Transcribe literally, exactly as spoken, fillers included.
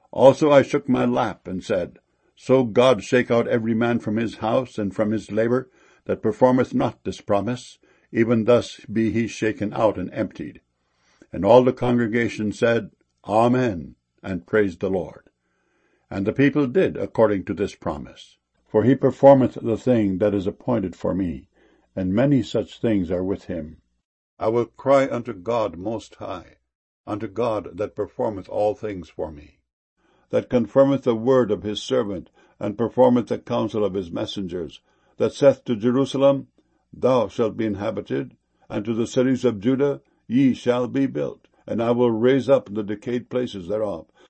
Also I shook my lap, and said, So God shake out every man from his house and from his labour, that performeth not this promise, even thus be he shaken out and emptied. And all the congregation said, Amen, and praised the Lord. And the people did according to this promise. For he performeth the thing that is appointed for me, and many such things are with him. I will cry unto God most high, unto God that performeth all things for me, that confirmeth the word of his servant, and performeth the counsel of his messengers, that saith to Jerusalem, Thou shalt be inhabited, and to the cities of Judah, Ye shall be built, and I will raise up the decayed places thereof,